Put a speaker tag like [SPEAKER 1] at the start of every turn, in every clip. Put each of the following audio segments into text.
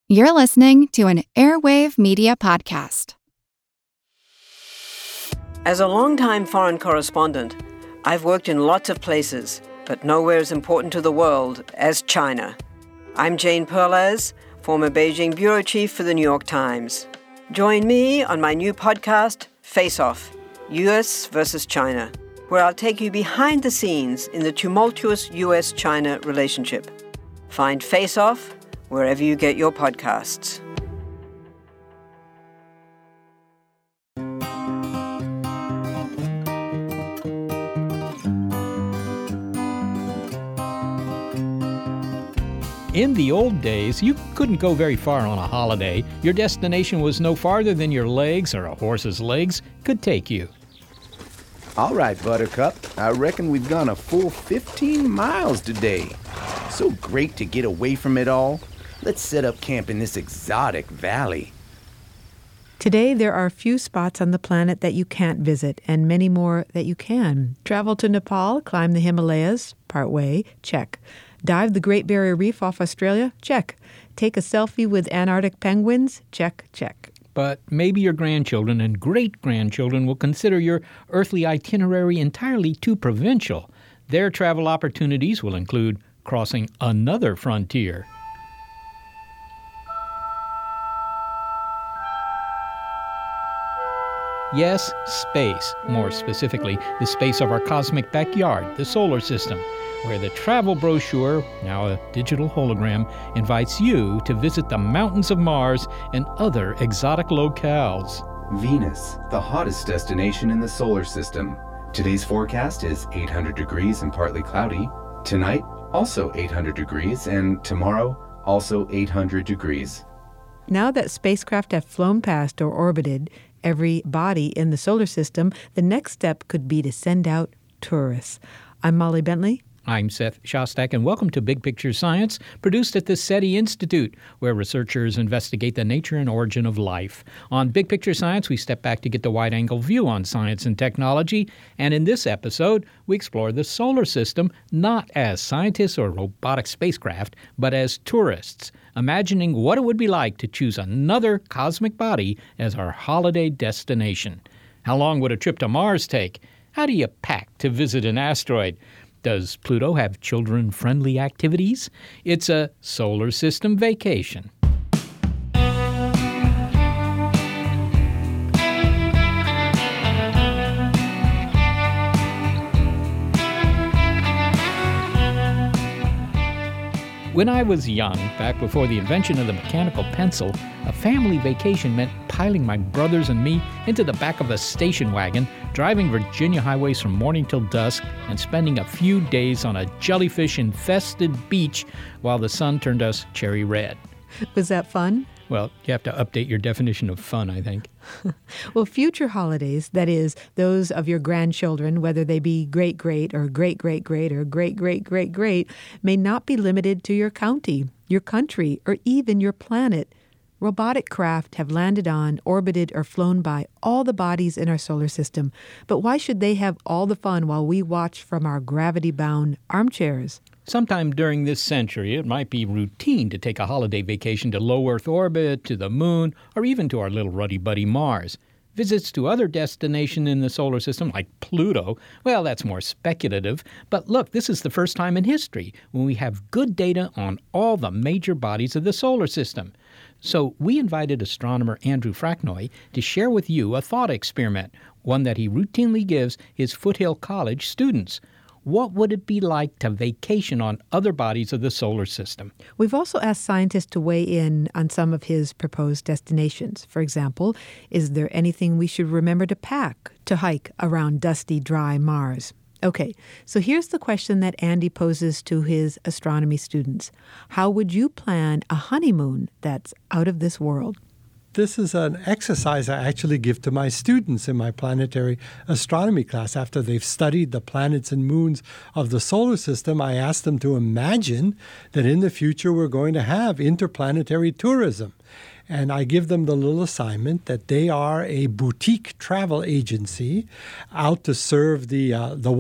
[SPEAKER 1] You're listening to an Airwave Media Podcast.
[SPEAKER 2] As a longtime foreign correspondent, I've worked in lots of places, but nowhere as important to the world as China. I'm Jane Perlez, former Beijing bureau chief for the New York Times. Join me on my new podcast, Face Off, U.S. versus China, where I'll take you behind the scenes in the tumultuous U.S.-China relationship. Find Face Off wherever you get your podcasts.
[SPEAKER 3] In the old days, you couldn't go very far on a holiday. Your destination was no farther than your legs or a horse's legs could take you.
[SPEAKER 4] All right, Buttercup. I reckon we've gone a full 15 miles today. So great to get away from it all. Let's set up camp in this exotic valley.
[SPEAKER 5] Today, there are few spots on the planet that you can't visit, and many more that you can. Travel to Nepal, climb the Himalayas, part way, check. Dive the Great Barrier Reef off Australia, check. Take a selfie with Antarctic penguins, check, check.
[SPEAKER 3] But maybe your grandchildren and great-grandchildren will consider your earthly itinerary entirely too provincial. Their travel opportunities will include crossing another frontier. Yes, space, more specifically, the space of our cosmic backyard, the solar system, where the travel brochure, now a digital hologram, invites you to visit the mountains of Mars and other exotic locales.
[SPEAKER 6] Venus, the hottest destination in the solar system. Today's forecast is 800 degrees and partly cloudy. Tonight, also 800 degrees, and tomorrow, also 800 degrees.
[SPEAKER 5] Now that spacecraft have flown past or orbited every body in the solar system, the next step could be to send out tourists. I'm Molly Bentley.
[SPEAKER 3] I'm Seth Shostak, and welcome to Big Picture Science, produced at the SETI Institute, where researchers investigate the nature and origin of life. On Big Picture Science, we step back to get the wide-angle view on science and technology, and in this episode, we explore the solar system not as scientists or robotic spacecraft, but as tourists, imagining what it would be like to choose another cosmic body as our holiday destination. How long would a trip to Mars take? How do you pack to visit an asteroid? Does Pluto have children-friendly activities? It's a solar system vacation. When I was young, back before the invention of the mechanical pencil, a family vacation meant piling my brothers and me into the back of a station wagon, driving Virginia highways from morning till dusk, and spending a few days on a jellyfish-infested beach while the sun turned us cherry red.
[SPEAKER 5] Was that fun?
[SPEAKER 3] Well, you have to update your definition of fun, I think.
[SPEAKER 5] Well, future holidays, that is, those of your grandchildren, whether they be great-great or great-great-great or great-great-great-great, may not be limited to your county, your country, or even your planet. Robotic craft have landed on, orbited, or flown by all the bodies in our solar system. But why should they have all the fun while we watch from our gravity-bound armchairs?
[SPEAKER 3] Sometime during this century, it might be routine to take a holiday vacation to low Earth orbit, to the moon, or even to our little ruddy buddy Mars. Visits to other destinations in the solar system, like Pluto, well, that's more speculative. But look, this is the first time in history when we have good data on all the major bodies of the solar system. So we invited astronomer Andrew Fracknoy to share with you a thought experiment, one that he routinely gives his Foothill College students. What would it be like to vacation on other bodies of the solar system?
[SPEAKER 5] We've also asked scientists to weigh in on some of his proposed destinations. For example, is there anything we should remember to pack to hike around dusty, dry Mars? Okay, so here's the question that Andy poses to his astronomy students. How would you plan a honeymoon that's out of this world?
[SPEAKER 7] This is an exercise I actually give to my students in my planetary astronomy class. After they've studied the planets and moons of the solar system, I ask them to imagine that in the future we're going to have interplanetary tourism. And I give them the little assignment that they are a boutique travel agency out to serve the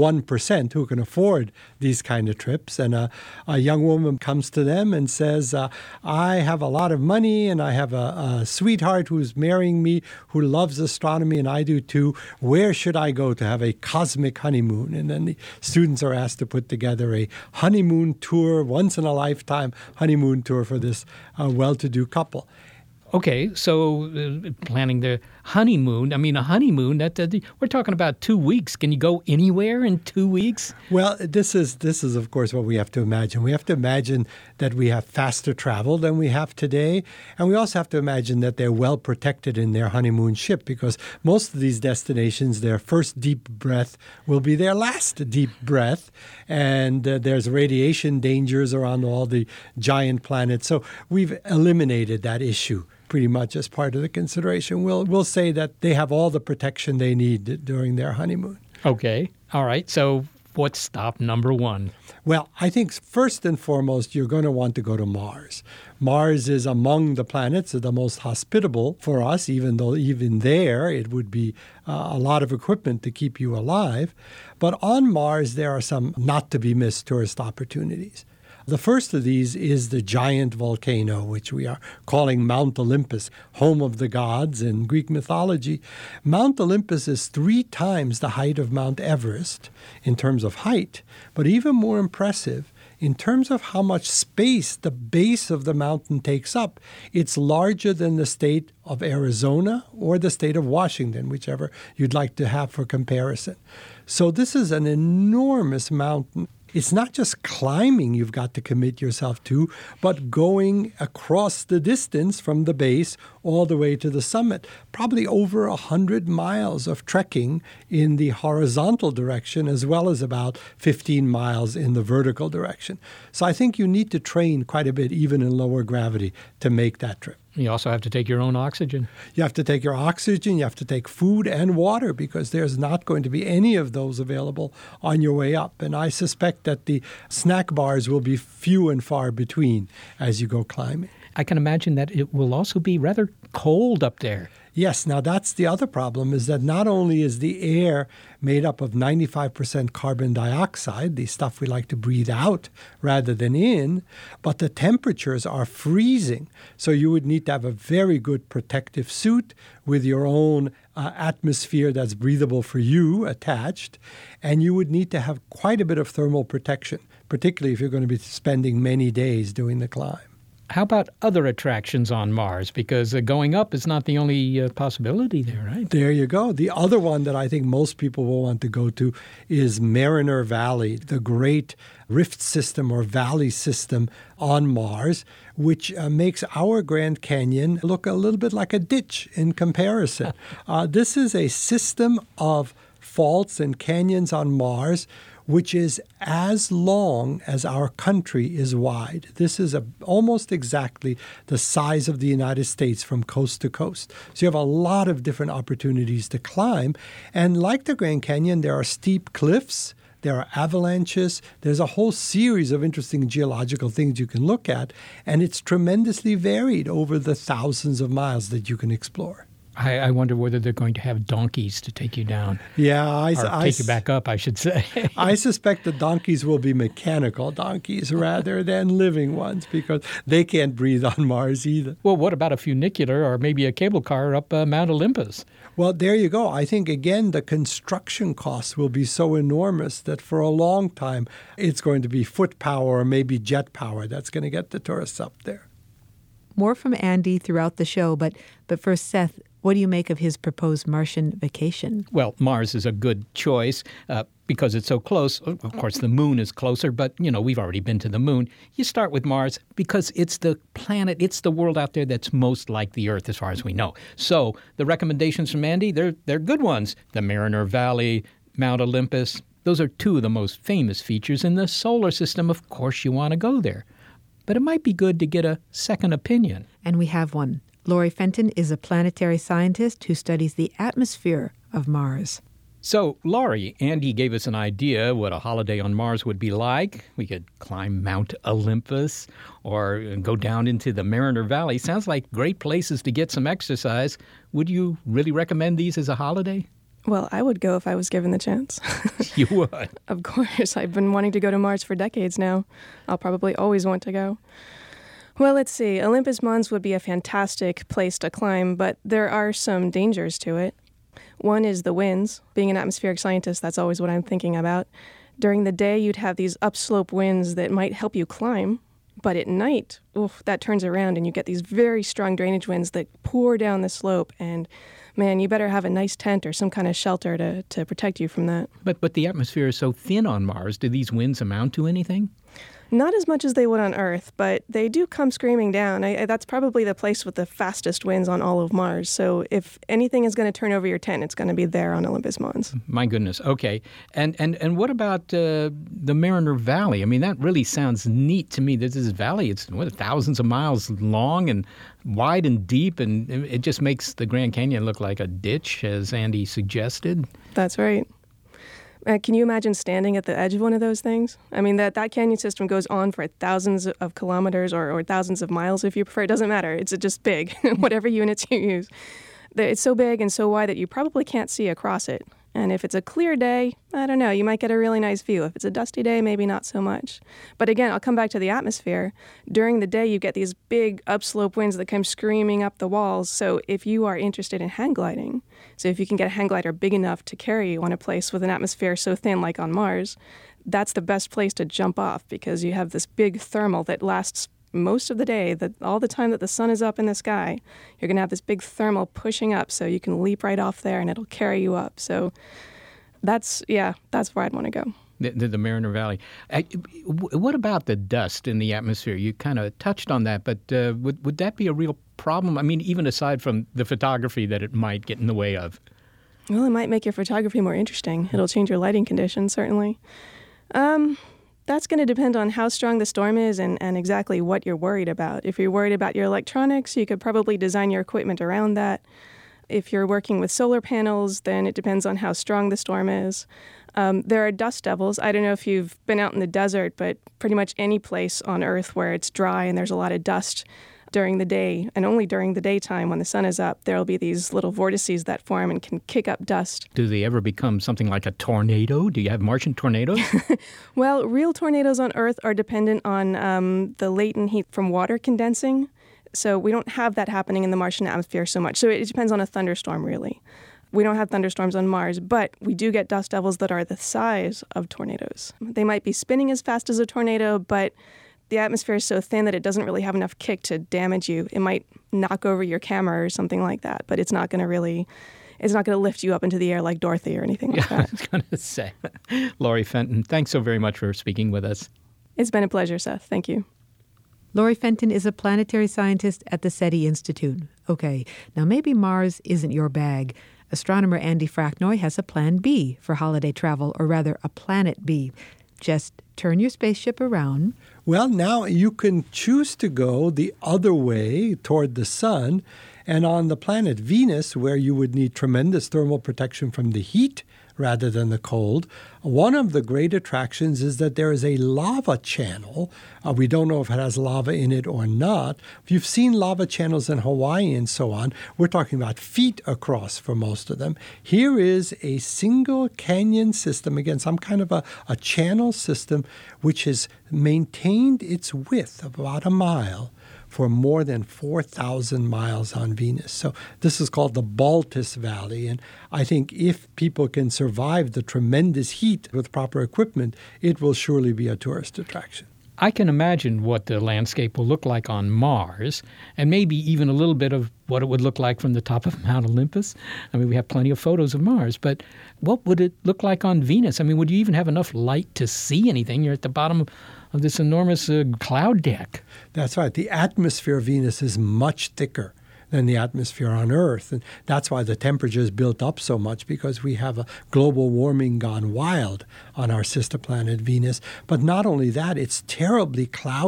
[SPEAKER 7] 1% who can afford these kind of trips. And a young woman comes to them and says, I have a lot of money and I have a sweetheart who's marrying me who loves astronomy and I do too. Where should I go to have a cosmic honeymoon? And then the students are asked to put together a honeymoon tour, once-in-a-lifetime honeymoon tour for this well-to-do couple.
[SPEAKER 3] Okay, so planning the honeymoon. I mean, a honeymoon, we're talking about 2 weeks. Can you go anywhere in 2 weeks?
[SPEAKER 7] Well, this is, of course, what we have to imagine. We have to imagine that we have faster travel than we have today. And we also have to imagine that they're well protected in their honeymoon ship because most of these destinations, their first deep breath will be their last deep breath. And there's radiation dangers around all the giant planets. So we've eliminated that issue pretty much as part of the consideration. We'll say that they have all the protection they need during their honeymoon.
[SPEAKER 3] Okay. All right. So what's stop number one?
[SPEAKER 7] Well, I think first and foremost, you're going to want to go to Mars. Mars is among the planets the most hospitable for us, even though even there it would be a lot of equipment to keep you alive. But on Mars, there are some not-to-be-missed tourist opportunities. The first of these is the giant volcano, which we are calling Mount Olympus, home of the gods in Greek mythology. Mount Olympus is 3 times the height of Mount Everest in terms of height, but even more impressive, in terms of how much space the base of the mountain takes up, it's larger than the state of Arizona or the state of Washington, whichever you'd like to have for comparison. So this is an enormous mountain. It's not just climbing you've got to commit yourself to, but going across the distance from the base all the way to the summit. Probably over 100 miles of trekking in the horizontal direction as well as about 15 miles in the vertical direction. So I think you need to train quite a bit, even in lower gravity, to make that trip.
[SPEAKER 3] You also have to take your own oxygen.
[SPEAKER 7] You have to take your oxygen, you have to take food and water because there's not going to be any of those available on your way up. And I suspect that the snack bars will be few and far between as you go climbing.
[SPEAKER 3] I can imagine that it will also be rather cold up there.
[SPEAKER 7] Yes, now that's the other problem, is that not only is the air made up of 95% carbon dioxide, the stuff we like to breathe out rather than in, but the temperatures are freezing. So you would need to have a very good protective suit with your own atmosphere that's breathable for you attached, and you would need to have quite a bit of thermal protection, particularly if you're going to be spending many days doing the climb.
[SPEAKER 3] How about other attractions on Mars? Because going up is not the only possibility there, right?
[SPEAKER 7] There you go. The other one that I think most people will want to go to is Mariner Valley, the great rift system or valley system on Mars, which makes our Grand Canyon look a little bit like a ditch in comparison. This is a system of faults and canyons on Mars which is as long as our country is wide. This is almost exactly the size of the United States from coast to coast. So you have a lot of different opportunities to climb. And like the Grand Canyon, there are steep cliffs, there are avalanches, there's a whole series of interesting geological things you can look at, and it's tremendously varied over the thousands of miles that you can explore.
[SPEAKER 3] I wonder whether they're going to have donkeys to take you down.
[SPEAKER 7] Yeah,
[SPEAKER 3] take you back up, I should say.
[SPEAKER 7] I suspect the donkeys will be mechanical donkeys rather than living ones because they can't breathe on Mars either.
[SPEAKER 3] Well, what about a funicular or maybe a cable car up Mount Olympus?
[SPEAKER 7] Well, there you go. I think, again, the construction costs will be so enormous that for a long time it's going to be foot power or maybe jet power that's going to get the tourists up there.
[SPEAKER 5] More from Andy throughout the show, but first, Seth, what do you make of his proposed Martian vacation?
[SPEAKER 3] Well, Mars is a good choice because it's so close. Of course, the moon is closer, but, we've already been to the moon. You start with Mars because it's the planet, it's the world out there that's most like the Earth as far as we know. So the recommendations from Andy, they're good ones. The Mariner Valley, Mount Olympus, those are two of the most famous features in the solar system. Of course, you want to go there. But it might be good to get a second opinion.
[SPEAKER 5] And we have one. Laurie Fenton is a planetary scientist who studies the atmosphere of Mars.
[SPEAKER 3] So, Laurie, Andy gave us an idea what a holiday on Mars would be like. We could climb Mount Olympus or go down into the Mariner Valley. Sounds like great places to get some exercise. Would you really recommend these as a holiday?
[SPEAKER 8] Well, I would go if I was given the chance.
[SPEAKER 3] You would?
[SPEAKER 8] Of course. I've been wanting to go to Mars for decades now. I'll probably always want to go. Well, let's see. Olympus Mons would be a fantastic place to climb, but there are some dangers to it. One is the winds. Being an atmospheric scientist, that's always what I'm thinking about. During the day, you'd have these upslope winds that might help you climb, but at night, that turns around and you get these very strong drainage winds that pour down the slope, and man, you better have a nice tent or some kind of shelter to protect you from that.
[SPEAKER 3] But the atmosphere is so thin on Mars. Do these winds amount to anything?
[SPEAKER 8] Not as much as they would on Earth, but they do come screaming down. That's probably the place with the fastest winds on all of Mars. So if anything is going to turn over your tent, it's going to be there on Olympus Mons.
[SPEAKER 3] My goodness. Okay. And what about the Mariner Valley? I mean, that really sounds neat to me. This valley, it's thousands of miles long and wide and deep, and it just makes the Grand Canyon look like a ditch, as Andy suggested.
[SPEAKER 8] That's right. Can you imagine standing at the edge of one of those things? I mean, that canyon system goes on for thousands of kilometers or thousands of miles, if you prefer. It doesn't matter. It's just big, whatever units you use. It's so big and so wide that you probably can't see across it. And if it's a clear day, I don't know, you might get a really nice view. If it's a dusty day, maybe not so much. But again, I'll come back to the atmosphere. During the day, you get these big upslope winds that come screaming up the walls. So if you are interested in hang gliding, so if you can get a hang glider big enough to carry you on a place with an atmosphere so thin like on Mars, that's the best place to jump off because you have this big thermal that lasts most of the day, that all the time that the sun is up in the sky, you're going to have this big thermal pushing up so you can leap right off there and it'll carry you up. So that's where I'd want to go.
[SPEAKER 3] The Mariner Valley. What about the dust in the atmosphere? You kind of touched on that, but would that be a real problem? I mean, even aside from the photography that it might get in the way of.
[SPEAKER 8] Well, it might make your photography more interesting. It'll change your lighting conditions, certainly. That's going to depend on how strong the storm is and exactly what you're worried about. If you're worried about your electronics, you could probably design your equipment around that. If you're working with solar panels, then it depends on how strong the storm is. There are dust devils. I don't know if you've been out in the desert, but pretty much any place on Earth where it's dry and there's a lot of dust during the day, and only during the daytime when the sun is up, there will be these little vortices that form and can kick up dust.
[SPEAKER 3] Do they ever become something like a tornado? Do you have Martian tornadoes?
[SPEAKER 8] Well, real tornadoes on Earth are dependent on the latent heat from water condensing. So we don't have that happening in the Martian atmosphere so much. So it depends on a thunderstorm, really. We don't have thunderstorms on Mars, but we do get dust devils that are the size of tornadoes. They might be spinning as fast as a tornado, but the atmosphere is so thin that it doesn't really have enough kick to damage you. It might knock over your camera or something like that, but it's not going to lift you up into the air like Dorothy or anything like that.
[SPEAKER 3] I was going to say. Laurie Fenton, thanks so very much for speaking with us.
[SPEAKER 8] It's been a pleasure, Seth. Thank you.
[SPEAKER 5] Laurie Fenton is a planetary scientist at the SETI Institute. Okay, now maybe Mars isn't your bag. Astronomer Andy Fracknoy has a plan B for holiday travel, or rather a planet B. Just turn your spaceship around.
[SPEAKER 7] Well, now you can choose to go the other way toward the sun, and on the planet Venus, where you would need tremendous thermal protection from the heat rather than the cold, one of the great attractions is that there is a lava channel. We don't know if it has lava in it or not. If you've seen lava channels in Hawaii and so on, we're talking about feet across for most of them. Here is a single canyon system, again, some kind of a channel system, which has maintained its width of about a mile for more than 4,000 miles on Venus. So this is called the Baltus Valley. And I think if people can survive the tremendous heat with proper equipment, it will surely be a tourist attraction.
[SPEAKER 3] I can imagine what the landscape will look like on Mars, and maybe even a little bit of what it would look like from the top of Mount Olympus. I mean, we have plenty of photos of Mars, but what would it look like on Venus? I mean, would you even have enough light to see anything? You're at the bottom of this enormous cloud deck.
[SPEAKER 7] That's right. The atmosphere of Venus is much thicker than the atmosphere on Earth. And that's why the temperature is built up so much, because we have a global warming gone wild on our sister planet Venus. But not only that, it's terribly cloudy.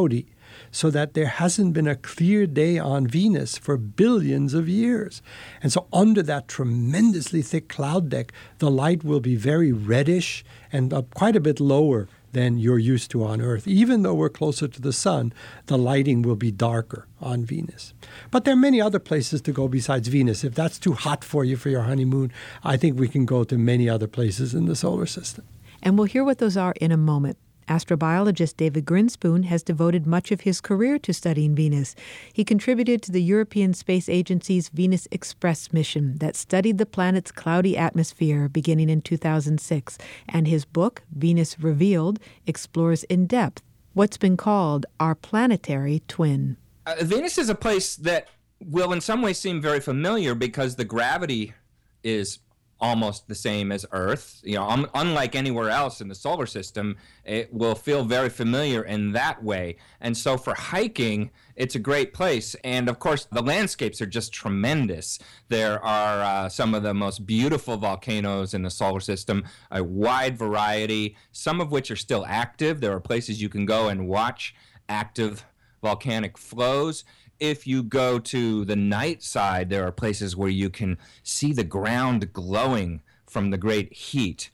[SPEAKER 7] so that there hasn't been a clear day on Venus for billions of years. And so under that tremendously thick cloud deck, the light will be very reddish and quite a bit lower than you're used to on Earth. Even though we're closer to the sun, the lighting will be darker on Venus. But there are many other places to go besides Venus. If that's too hot for you for your honeymoon, I think we can go to many other places in the solar system.
[SPEAKER 5] And we'll hear what those are in a moment. Astrobiologist David Grinspoon has devoted much of his career to studying Venus. He contributed to the European Space Agency's Venus Express mission that studied the planet's cloudy atmosphere beginning in 2006, and his book, Venus Revealed, explores in depth what's been called our planetary twin.
[SPEAKER 9] Venus is a place that will in some ways seem very familiar because the gravity is almost the same as Earth. Unlike anywhere else in the solar system, it will feel very familiar in that way. And so for hiking, it's a great place. And of course, the landscapes are just tremendous. There are some of the most beautiful volcanoes in the solar system, a wide variety, some of which are still active. There are places you can go and watch active volcanic flows. If you go to the night side, there are places where you can see the ground glowing from the great heat.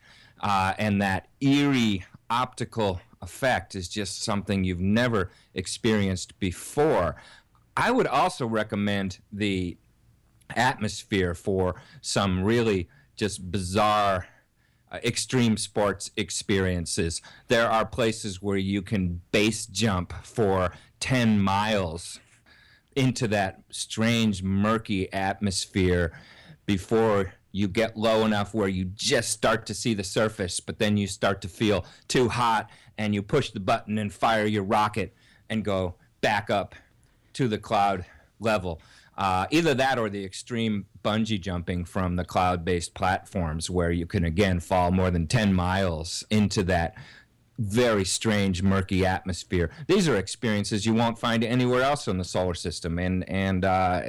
[SPEAKER 9] And that eerie optical effect is just something you've never experienced before. I would also recommend the atmosphere for some really just bizarre extreme sports experiences. There are places where you can base jump for 10 miles into that strange, murky atmosphere before you get low enough where you just start to see the surface, but then you start to feel too hot and you push the button and fire your rocket and go back up to the cloud level. Either that or the extreme bungee jumping from the cloud-based platforms where you can, again, fall more than 10 miles into that very strange, murky atmosphere. These are experiences you won't find anywhere else in the solar system, and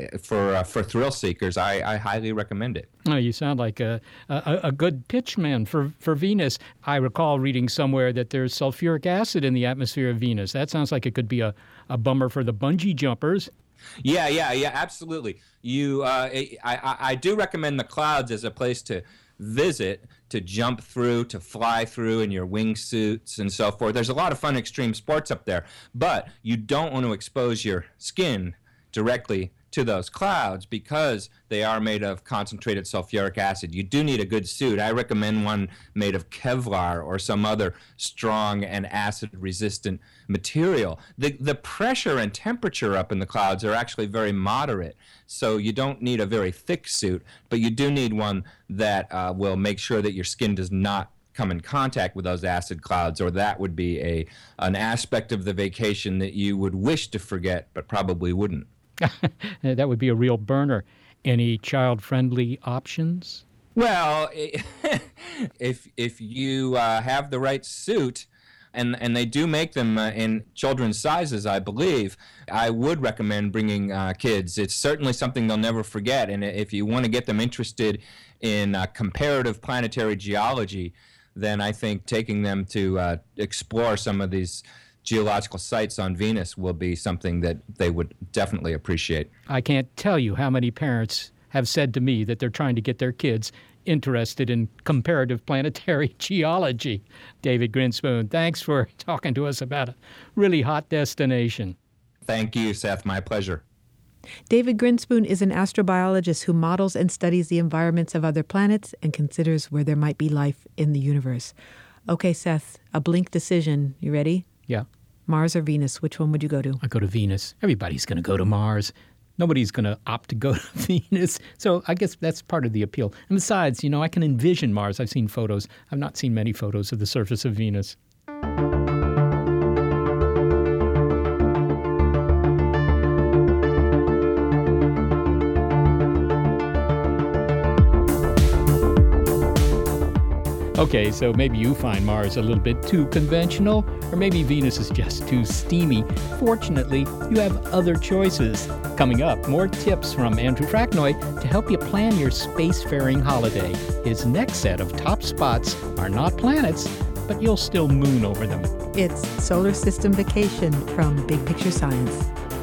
[SPEAKER 9] for thrill seekers, I highly recommend it.
[SPEAKER 3] Oh, you sound like a good pitchman for Venus. I recall reading somewhere that there's sulfuric acid in the atmosphere of Venus. That sounds like it could be a bummer for the bungee jumpers.
[SPEAKER 9] Yeah, absolutely. I do recommend the clouds as a place to visit, to jump through, to fly through in your wingsuits and so forth. There's a lot of fun extreme sports up there, but you don't want to expose your skin directly to those clouds because they are made of concentrated sulfuric acid. You do need a good suit. I recommend one made of Kevlar or some other strong and acid-resistant material. The pressure and temperature up in the clouds are actually very moderate, so you don't need a very thick suit, but you do need one that will make sure that your skin does not come in contact with those acid clouds, or that would be an aspect of the vacation that you would wish to forget, but probably wouldn't.
[SPEAKER 3] That would be a real burner. Any child-friendly options?
[SPEAKER 9] Well, if you have the right suit, and they do make them in children's sizes, I believe, I would recommend bringing kids. It's certainly something they'll never forget, and if you want to get them interested in comparative planetary geology, then I think taking them to explore some of these geological sites on Venus will be something that they would definitely appreciate.
[SPEAKER 3] I can't tell you how many parents have said to me that they're trying to get their kids interested in comparative planetary geology. David Grinspoon, thanks for talking to us about a really hot destination.
[SPEAKER 9] Thank you, Seth. My pleasure.
[SPEAKER 5] David Grinspoon is an astrobiologist who models and studies the environments of other planets and considers where there might be life in the universe. Okay, Seth, a blink decision. You ready?
[SPEAKER 3] Yeah.
[SPEAKER 5] Mars or Venus? Which one would you go to?
[SPEAKER 3] I go to Venus. Everybody's going to go to Mars. Nobody's going to opt to go to Venus. So I guess that's part of the appeal. And besides, I can envision Mars. I've seen photos. I've not seen many photos of the surface of Venus. Okay, so maybe you find Mars a little bit too conventional, or maybe Venus is just too steamy. Fortunately, you have other choices. Coming up, more tips from Andrew Fracknoy to help you plan your spacefaring holiday. His next set of top spots are not planets, but you'll still moon over them.
[SPEAKER 5] It's Solar System Vacation from Big Picture Science.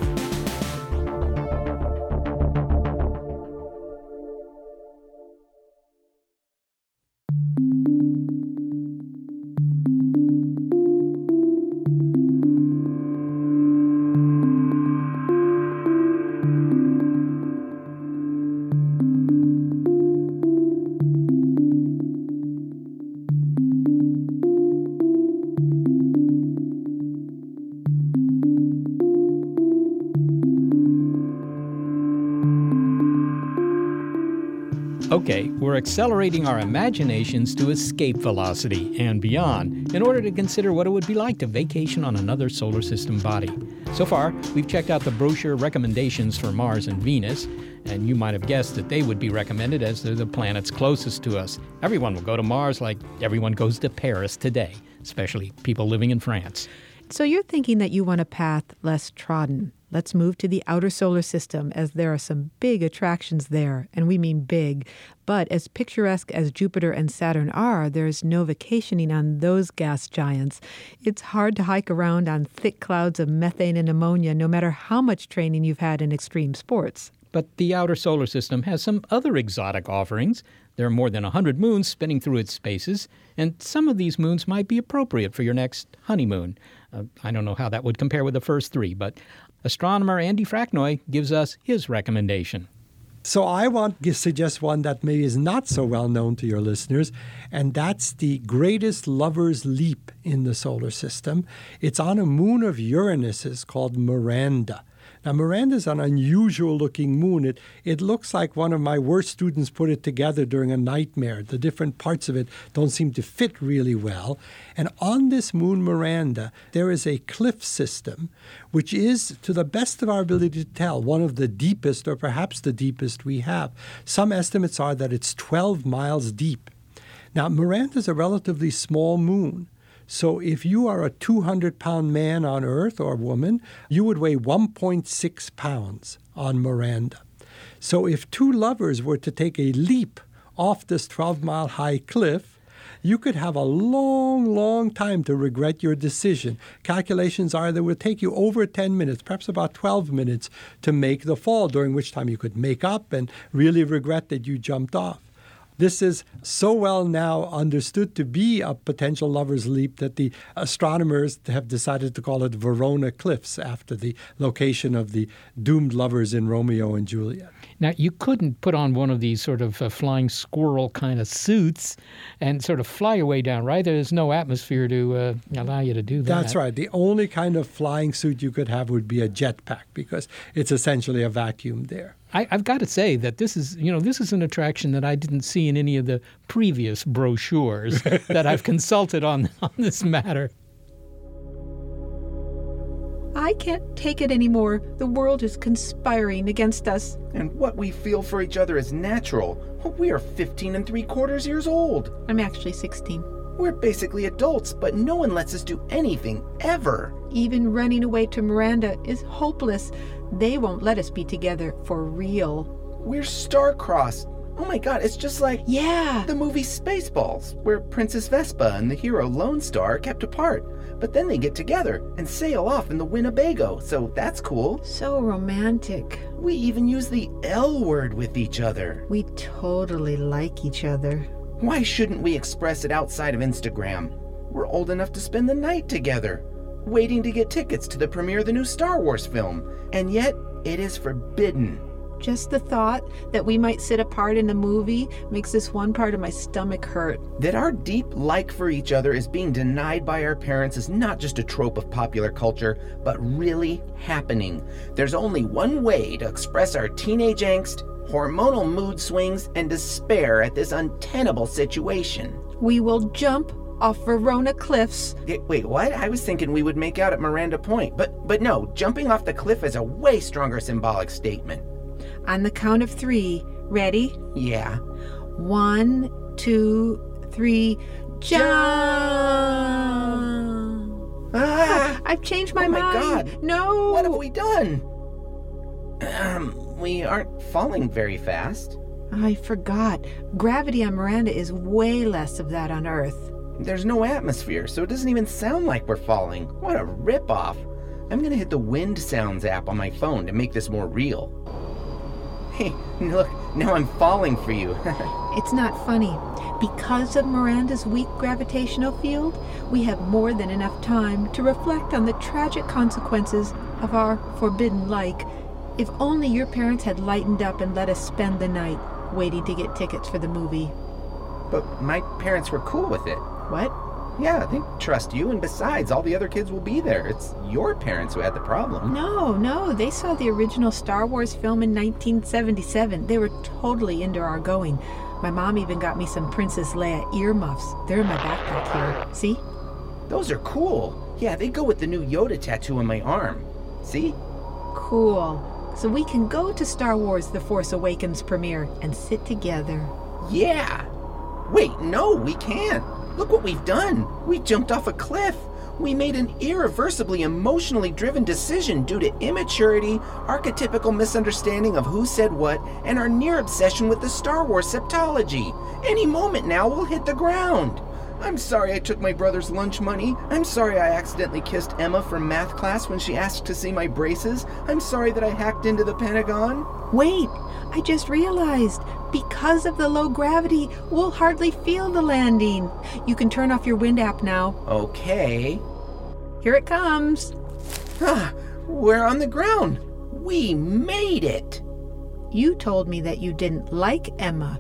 [SPEAKER 3] Okay, we're accelerating our imaginations to escape velocity and beyond in order to consider what it would be like to vacation on another solar system body. So far, we've checked out the brochure recommendations for Mars and Venus, and you might have guessed that they would be recommended as they're the planets closest to us. Everyone will go to Mars like everyone goes to Paris today, especially people living in France.
[SPEAKER 5] So you're thinking that you want a path less trodden. Let's move to the outer solar system, as there are some big attractions there, and we mean big. But as picturesque as Jupiter and Saturn are, there's no vacationing on those gas giants. It's hard to hike around on thick clouds of methane and ammonia, no matter how much training you've had in extreme sports.
[SPEAKER 3] But the outer solar system has some other exotic offerings. There are more than 100 moons spinning through its spaces, and some of these moons might be appropriate for your next honeymoon. I don't know how that would compare with the first three, but astronomer Andy Fracknoy gives us his recommendation.
[SPEAKER 7] So I want to suggest one that maybe is not so well known to your listeners, and that's the greatest lover's leap in the solar system. It's on a moon of Uranus's called Miranda. Now, Miranda is an unusual-looking moon. It looks like one of my worst students put it together during a nightmare. The different parts of it don't seem to fit really well. And on this moon, Miranda, there is a cliff system, which is, to the best of our ability to tell, one of the deepest, or perhaps the deepest we have. Some estimates are that it's 12 miles deep. Now, Miranda is a relatively small moon. So if you are a 200-pound man on Earth or woman, you would weigh 1.6 pounds on Miranda. So if two lovers were to take a leap off this 12-mile high cliff, you could have a long, long time to regret your decision. Calculations are that it would take you over 10 minutes, perhaps about 12 minutes, to make the fall, during which time you could make up and really regret that you jumped off. This is so well now understood to be a potential lover's leap that the astronomers have decided to call it Verona Cliffs, after the location of the doomed lovers in Romeo and Juliet.
[SPEAKER 3] Now, you couldn't put on one of these sort of flying squirrel kind of suits and sort of fly your way down, right? There's no atmosphere to allow you to do that.
[SPEAKER 7] That's right. The only kind of flying suit you could have would be a jetpack, because it's essentially a vacuum there.
[SPEAKER 3] I've got to say that this is an attraction that I didn't see in any of the previous brochures that I've consulted on this matter.
[SPEAKER 5] I can't take it anymore. The world is conspiring against us.
[SPEAKER 4] And what we feel for each other is natural. We are 15 3/4 years old.
[SPEAKER 5] I'm actually 16.
[SPEAKER 4] We're basically adults, but no one lets us do anything, ever.
[SPEAKER 5] Even running away to Miranda is hopeless. They won't let us be together for real.
[SPEAKER 4] We're star-crossed. Oh my God, it's just like
[SPEAKER 5] the
[SPEAKER 4] movie Spaceballs, where Princess Vespa and the hero Lone Star are kept apart. But then they get together and sail off in the Winnebago, so that's cool.
[SPEAKER 5] So romantic.
[SPEAKER 4] We even use the L word with each other.
[SPEAKER 5] We totally like each other.
[SPEAKER 4] Why shouldn't we express it outside of Instagram? We're old enough to spend the night together, waiting to get tickets to the premiere of the new Star Wars film, and yet it is forbidden.
[SPEAKER 5] Just the thought that we might sit apart in a movie makes this one part of my stomach hurt.
[SPEAKER 4] That our deep like for each other is being denied by our parents is not just a trope of popular culture, but really happening. There's only one way to express our teenage angst, hormonal mood swings, and despair at this untenable situation.
[SPEAKER 5] We will jump off Verona Cliffs.
[SPEAKER 4] Wait, what? I was thinking we would make out at Miranda Point. But no, jumping off the cliff is a way stronger symbolic statement.
[SPEAKER 5] On the count of 3. Ready?
[SPEAKER 4] Yeah.
[SPEAKER 5] 1, 2, 3, jump!
[SPEAKER 4] Ah!
[SPEAKER 5] I've changed my mind.
[SPEAKER 4] Oh my God.
[SPEAKER 5] No!
[SPEAKER 4] What have we done? We aren't falling very fast.
[SPEAKER 5] I forgot. Gravity on Miranda is way less of that on Earth.
[SPEAKER 4] There's no atmosphere, so it doesn't even sound like we're falling. What a ripoff. I'm gonna hit the wind sounds app on my phone to make this more real. Hey, look, now I'm falling for you.
[SPEAKER 5] It's not funny. Because of Miranda's weak gravitational field, we have more than enough time to reflect on the tragic consequences of our forbidden like. If only your parents had lightened up and let us spend the night waiting to get tickets for the movie.
[SPEAKER 4] But my parents were cool with it.
[SPEAKER 5] What?
[SPEAKER 4] Yeah, they trust you, and besides, all the other kids will be there. It's your parents who had the problem.
[SPEAKER 5] No, they saw the original Star Wars film in 1977. They were totally into our going. My mom even got me some Princess Leia earmuffs. They're in my backpack here. See?
[SPEAKER 4] Those are cool. Yeah, they go with the new Yoda tattoo on my arm. See?
[SPEAKER 5] Cool. So we can go to Star Wars The Force Awakens premiere and sit together.
[SPEAKER 4] Yeah! Wait, no, we can't. Look what we've done. We jumped off a cliff. We made an irreversibly emotionally driven decision due to immaturity, archetypical misunderstanding of who said what, and our near obsession with the Star Wars septology. Any moment now, we'll hit the ground. I'm sorry I took my brother's lunch money. I'm sorry I accidentally kissed Emma from math class when she asked to see my braces. I'm sorry that I hacked into the Pentagon.
[SPEAKER 5] Wait, I just realized. Because of the low gravity, we'll hardly feel the landing. You can turn off your wind app now.
[SPEAKER 4] Okay.
[SPEAKER 5] Here it comes.
[SPEAKER 4] We're on the ground. We made it.
[SPEAKER 5] You told me that you didn't like Emma.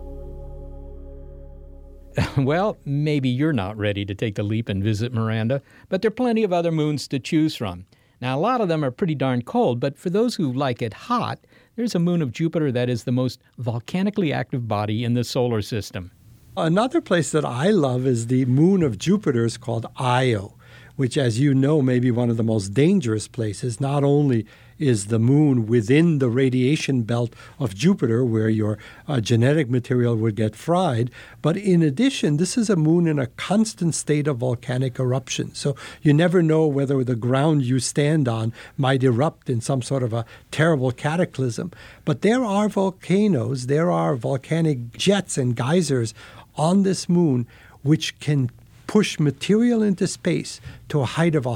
[SPEAKER 3] Well, maybe you're not ready to take the leap and visit Miranda, but there are plenty of other moons to choose from. Now, a lot of them are pretty darn cold, but for those who like it hot, there's a moon of Jupiter that is the most volcanically active body in the solar system.
[SPEAKER 7] Another place that I love is the moon of Jupiter is called Io, which, as you know, may be one of the most dangerous places. Not only is the moon within the radiation belt of Jupiter, where your genetic material would get fried, but in addition, this is a moon in a constant state of volcanic eruption. So you never know whether the ground you stand on might erupt in some sort of a terrible cataclysm. But there are volcanoes, there are volcanic jets and geysers on this moon which can push material into space to a height of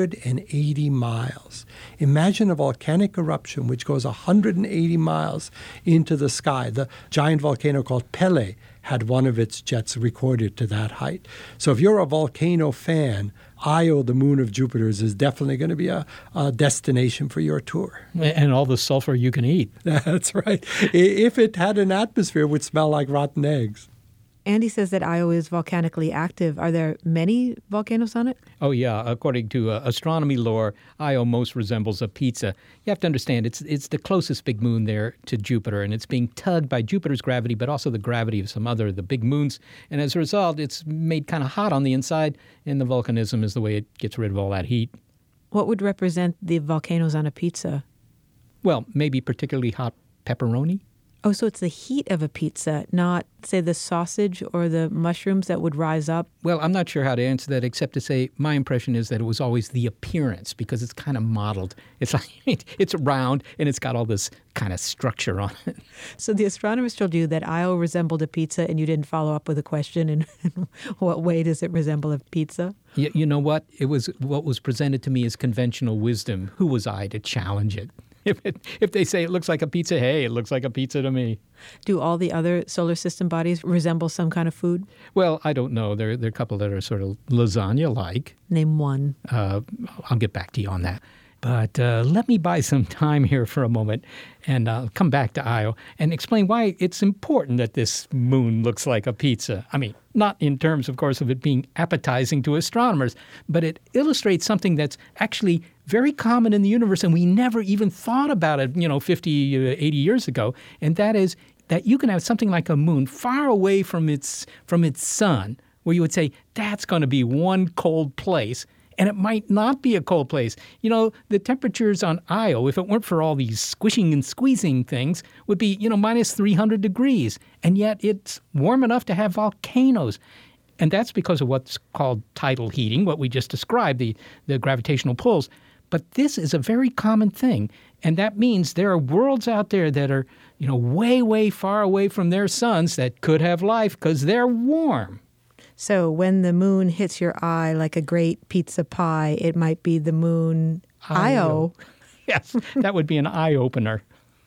[SPEAKER 7] 180 miles. Imagine a volcanic eruption which goes 180 miles into the sky. The giant volcano called Pele had one of its jets recorded to that height. So if you're a volcano fan, Io, the moon of Jupiter's, is definitely going to be a destination for your tour.
[SPEAKER 3] And all the sulfur you can eat.
[SPEAKER 7] That's right. If it had an atmosphere, it would smell like rotten eggs.
[SPEAKER 5] Andy says that Io is volcanically active. Are there many volcanoes on it?
[SPEAKER 3] Oh, yeah. According to astronomy lore, Io most resembles a pizza. You have to understand, it's the closest big moon there to Jupiter, and it's being tugged by Jupiter's gravity, but also the gravity of some other, the big moons. And as a result, it's made kind of hot on the inside, and the volcanism is the way it gets rid of all that heat.
[SPEAKER 5] What would represent the volcanoes on a pizza?
[SPEAKER 3] Well, maybe particularly hot pepperoni.
[SPEAKER 5] Oh, so it's the heat of a pizza, not, say, the sausage or the mushrooms that would rise up?
[SPEAKER 3] Well, I'm not sure how to answer that, except to say my impression is that it was always the appearance, because it's kind of modeled. It's like it's round, and it's got all this kind of structure on it.
[SPEAKER 5] So the astronomers told you that Io resembled a pizza, and you didn't follow up with a question, in what way does it resemble a pizza?
[SPEAKER 3] You know what? What was presented to me as conventional wisdom. Who was I to challenge it? If they say it looks like a pizza, hey, it looks like a pizza to me.
[SPEAKER 5] Do all the other solar system bodies resemble some kind of food?
[SPEAKER 3] Well, I don't know. There are a couple that are sort of lasagna-like.
[SPEAKER 5] Name one.
[SPEAKER 3] I'll get back to you on that. But let me buy some time here for a moment, and I'll come back to Io and explain why it's important that this moon looks like a pizza. I mean, not in terms, of course, of it being appetizing to astronomers, but it illustrates something that's actually very common in the universe, and we never even thought about it, 50, 80 years ago, and that is that you can have something like a moon far away from its sun, where you would say, that's going to be one cold place. And it might not be a cold place. The temperatures on Io, if it weren't for all these squishing and squeezing things, would be, minus 300 degrees. And yet it's warm enough to have volcanoes. And that's because of what's called tidal heating, what we just described, the gravitational pulls. But this is a very common thing. And that means there are worlds out there that are, way, way far away from their suns that could have life because they're warm.
[SPEAKER 5] So when the moon hits your eye like a great pizza pie, it might be the moon Io.
[SPEAKER 3] Yes, that would be an eye-opener.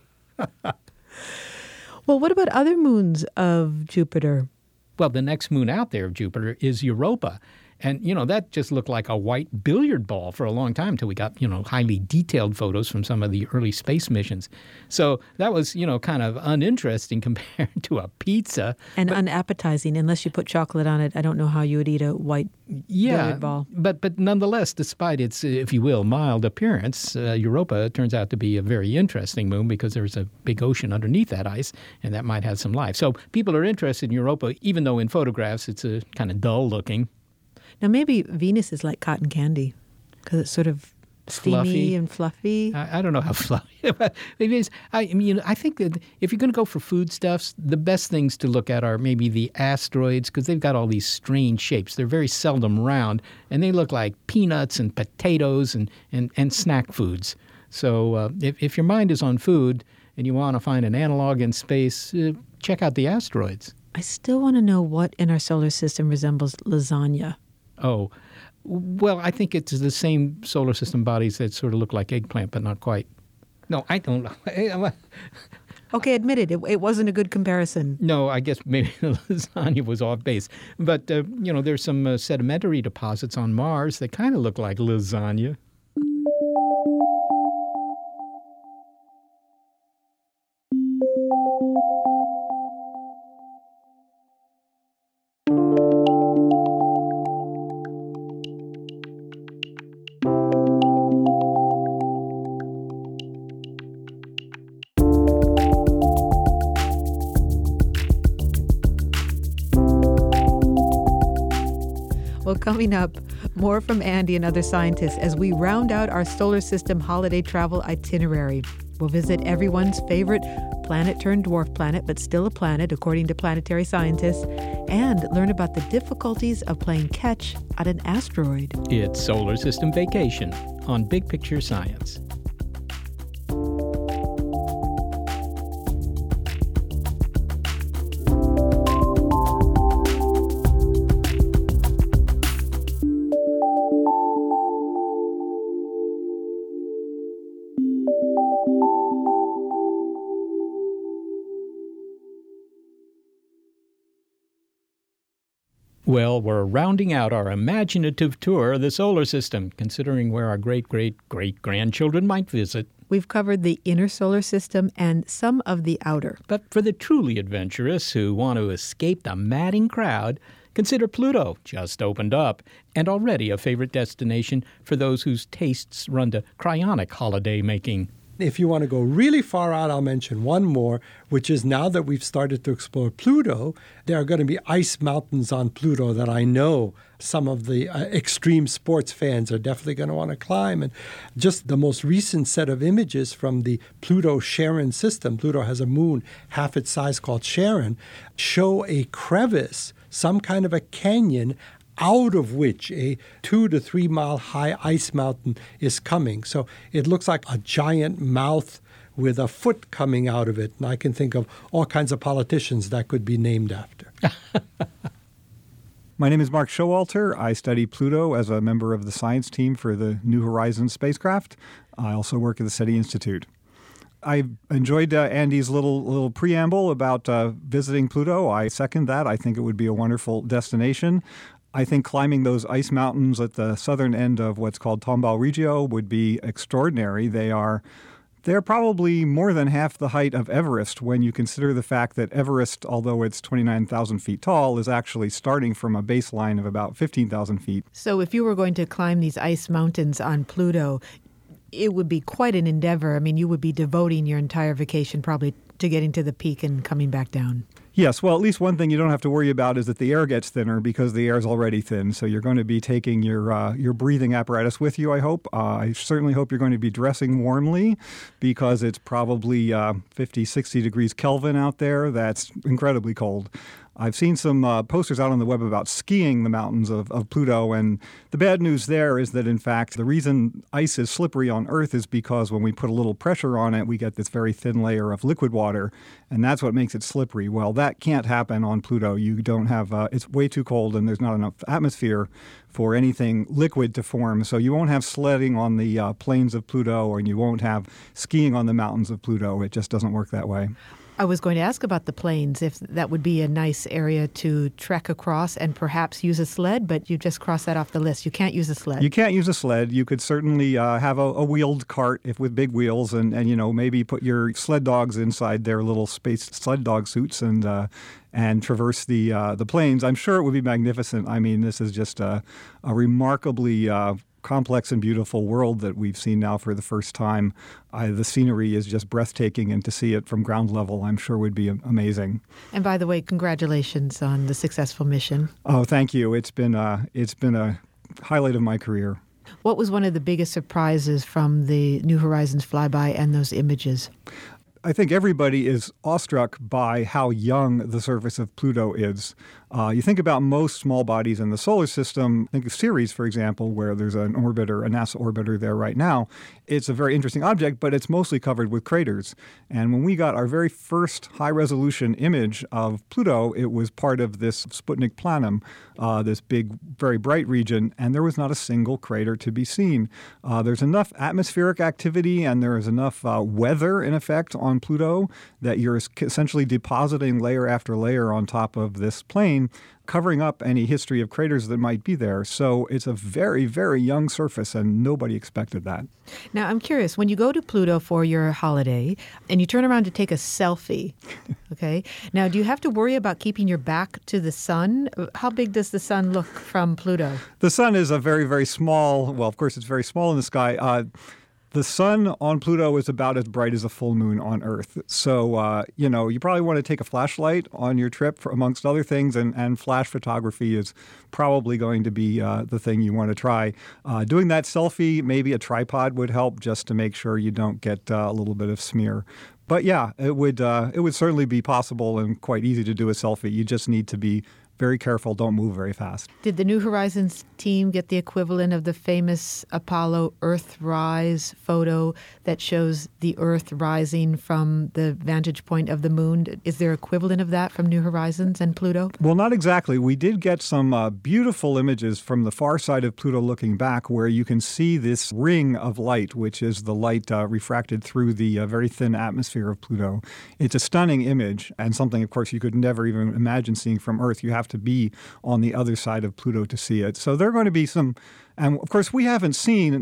[SPEAKER 5] Well, what about other moons of Jupiter?
[SPEAKER 3] Well, the next moon out there of Jupiter is Europa. And, that just looked like a white billiard ball for a long time until we got, highly detailed photos from some of the early space missions. So that was, kind of uninteresting compared to a pizza.
[SPEAKER 5] And unappetizing. Unless you put chocolate on it, I don't know how you would eat a white billiard ball.
[SPEAKER 3] But nonetheless, despite its, if you will, mild appearance, Europa turns out to be a very interesting moon because there's a big ocean underneath that ice, and that might have some life. So people are interested in Europa, even though in photographs it's a kind of dull looking.
[SPEAKER 5] Now, maybe Venus is like cotton candy because it's sort of steamy
[SPEAKER 3] fluffy
[SPEAKER 5] and fluffy.
[SPEAKER 3] I don't know how fluffy it is. I think that if you're going to go for foodstuffs, the best things to look at are maybe the asteroids because they've got all these strange shapes. They're very seldom round, and they look like peanuts and potatoes and snack foods. So if your mind is on food and you want to find an analog in space, check out the asteroids.
[SPEAKER 5] I still want to know what in our solar system resembles lasagna.
[SPEAKER 3] Oh, well, I think it's the same solar system bodies that sort of look like eggplant, but not quite. No, I don't know.
[SPEAKER 5] Okay, admit it. It wasn't a good comparison.
[SPEAKER 3] No, I guess maybe the lasagna was off base. But, there's some sedimentary deposits on Mars that kind of look like lasagna.
[SPEAKER 5] Well, coming up, more from Andy and other scientists as we round out our solar system holiday travel itinerary. We'll visit everyone's favorite planet-turned-dwarf planet, but still a planet, according to planetary scientists, and learn about the difficulties of playing catch at an asteroid.
[SPEAKER 3] It's Solar System Vacation on Big Picture Science. Well, we're rounding out our imaginative tour of the solar system, considering where our great-great-great-grandchildren might visit.
[SPEAKER 5] We've covered the inner solar system and some of the outer.
[SPEAKER 3] But for the truly adventurous who want to escape the madding crowd, consider Pluto, just opened up, and already a favorite destination for those whose tastes run to cryonic holiday making.
[SPEAKER 7] If you want to go really far out, I'll mention one more, which is now that we've started to explore Pluto, there are going to be ice mountains on Pluto that I know some of the extreme sports fans are definitely going to want to climb. And just the most recent set of images from the Pluto-Charon system, Pluto has a moon half its size called Charon, show a crevice, some kind of a canyon, out of which a 2 to 3 mile high ice mountain is coming. So it looks like a giant mouth with a foot coming out of it. And I can think of all kinds of politicians that could be named after.
[SPEAKER 10] My name is Mark Showalter. I study Pluto as a member of the science team for the New Horizons spacecraft. I also work at the SETI Institute. I enjoyed Andy's little preamble about visiting Pluto. I second that. I think it would be a wonderful destination. I think climbing those ice mountains at the southern end of what's called Tomball Regio would be extraordinary. They're probably more than half the height of Everest when you consider the fact that Everest, although it's 29,000 feet tall, is actually starting from a baseline of about 15,000 feet.
[SPEAKER 5] So if you were going to climb these ice mountains on Pluto, it would be quite an endeavor. I mean, you would be devoting your entire vacation probably to getting to the peak and coming back down.
[SPEAKER 10] Yes, well, at least one thing you don't have to worry about is that the air gets thinner because the air is already thin. So you're going to be taking your breathing apparatus with you, I hope. I certainly hope you're going to be dressing warmly because it's probably 50, 60 degrees Kelvin out there. That's incredibly cold. I've seen some posters out on the web about skiing the mountains of Pluto, and the bad news there is that, in fact, the reason ice is slippery on Earth is because when we put a little pressure on it, we get this very thin layer of liquid water, and that's what makes it slippery. Well, that can't happen on Pluto. You don't have, it's way too cold and there's not enough atmosphere for anything liquid to form. So you won't have sledding on the plains of Pluto, and you won't have skiing on the mountains of Pluto. It just doesn't work that way.
[SPEAKER 5] I was going to ask about the plains, if that would be a nice area to trek across and perhaps use a sled, but you just cross that off the list. You can't use a sled.
[SPEAKER 10] You can't use a sled. You could certainly have a wheeled cart with big wheels and maybe put your sled dogs inside their little space sled dog suits and traverse the plains. I'm sure it would be magnificent. I mean, this is just a remarkably complex and beautiful world that we've seen now for the first time. The scenery is just breathtaking, and to see it from ground level, I'm sure would be amazing.
[SPEAKER 5] And by the way, congratulations on the successful mission.
[SPEAKER 10] Oh, thank you. It's been a highlight of my career.
[SPEAKER 5] What was one of the biggest surprises from the New Horizons flyby and those images?
[SPEAKER 10] I think everybody is awestruck by how young the surface of Pluto is. You think about most small bodies in the solar system. Think of Ceres, for example, where there's an orbiter, a NASA orbiter there right now. It's a very interesting object, but it's mostly covered with craters. And when we got our very first high-resolution image of Pluto, it was part of this Sputnik Planum, this big, very bright region, and there was not a single crater to be seen. There's enough atmospheric activity and there is enough weather, in effect, on Pluto that you're essentially depositing layer after layer on top of this plane, covering up any history of craters that might be there. So it's a very, very young surface, and nobody expected that.
[SPEAKER 5] Now, I'm curious, when you go to Pluto for your holiday and you turn around to take a selfie, okay, now do you have to worry about keeping your back to the sun? How big does the sun look from Pluto?
[SPEAKER 10] The sun is a very, very small, well, of course, it's very small in the sky. The sun on Pluto is about as bright as a full moon on Earth. So, you probably want to take a flashlight on your trip, amongst other things, and flash photography is probably going to be the thing you want to try. Doing that selfie, maybe a tripod would help just to make sure you don't get a little bit of smear. But yeah, it would certainly be possible and quite easy to do a selfie. You just need to be very careful, don't move very fast.
[SPEAKER 5] Did the New Horizons team get the equivalent of the famous Apollo Earthrise photo that shows the Earth rising from the vantage point of the moon? Is there equivalent of that from New Horizons and Pluto?
[SPEAKER 10] Well, not exactly. We did get some beautiful images from the far side of Pluto looking back, where you can see this ring of light, which is the light refracted through the very thin atmosphere of Pluto. It's a stunning image, and something, of course, you could never even imagine seeing from Earth. You have to be on the other side of Pluto to see it. So there are going to be some, and of course we haven't seen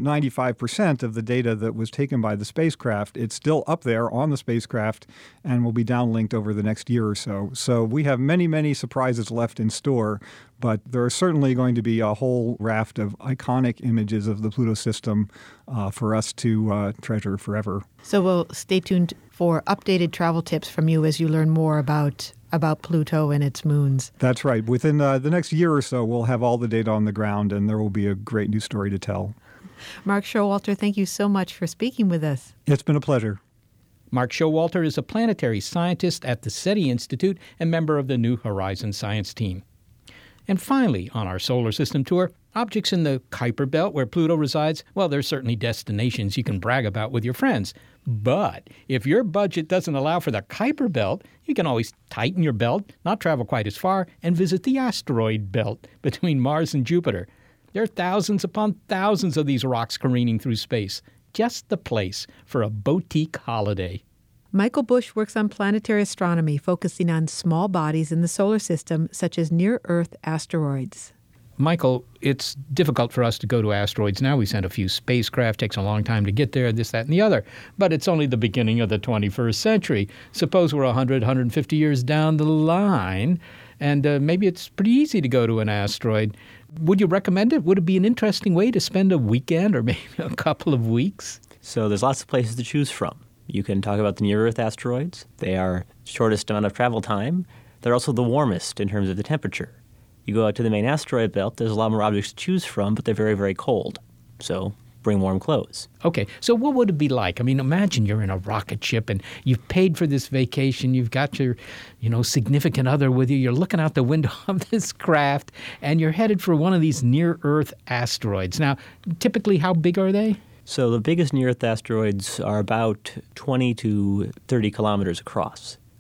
[SPEAKER 10] 95% of the data that was taken by the spacecraft. It's still up there on the spacecraft and will be downlinked over the next year or so. So we have many, many surprises left in store, but there are certainly going to be a whole raft of iconic images of the Pluto system for us to treasure forever.
[SPEAKER 5] So we'll stay tuned for updated travel tips from you as you learn more about Pluto and its moons.
[SPEAKER 10] That's right. Within the next year or so, we'll have all the data on the ground, and there will be a great new story to tell.
[SPEAKER 5] Mark Showalter, thank you so much for speaking with us.
[SPEAKER 10] It's been a pleasure.
[SPEAKER 3] Mark Showalter is a planetary scientist at the SETI Institute and member of the New Horizons science team. And finally, on our solar system tour, objects in the Kuiper Belt where Pluto resides, well, there's certainly destinations you can brag about with your friends. But if your budget doesn't allow for the Kuiper Belt, you can always tighten your belt, not travel quite as far, and visit the asteroid belt between Mars and Jupiter. There are thousands upon thousands of these rocks careening through space. Just the place for a boutique holiday.
[SPEAKER 5] Michael Bush works on planetary astronomy, focusing on small bodies in the solar system, such as near-Earth asteroids.
[SPEAKER 3] Michael, it's difficult for us to go to asteroids now. We sent a few spacecraft, takes a long time to get there, this, that, and the other. But it's only the beginning of the 21st century. Suppose we're 100, 150 years down the line, and maybe it's pretty easy to go to an asteroid. Would you recommend it? Would it be an interesting way to spend a weekend or maybe a couple of weeks?
[SPEAKER 11] So there's lots of places to choose from. You can talk about the near-Earth asteroids. They are shortest amount of travel time. They're also the warmest in terms of the temperature. You go out to the main asteroid belt, there's a lot more objects to choose from, but they're very, very cold. So bring warm clothes.
[SPEAKER 3] Okay, so what would it be like? I mean, imagine you're in a rocket ship and you've paid for this vacation. You've got your, significant other with you. You're looking out the window of this craft and you're headed for one of these near-Earth asteroids. Now, typically, how big are they?
[SPEAKER 11] So the biggest near-Earth asteroids are about 20 to 30 kilometers across.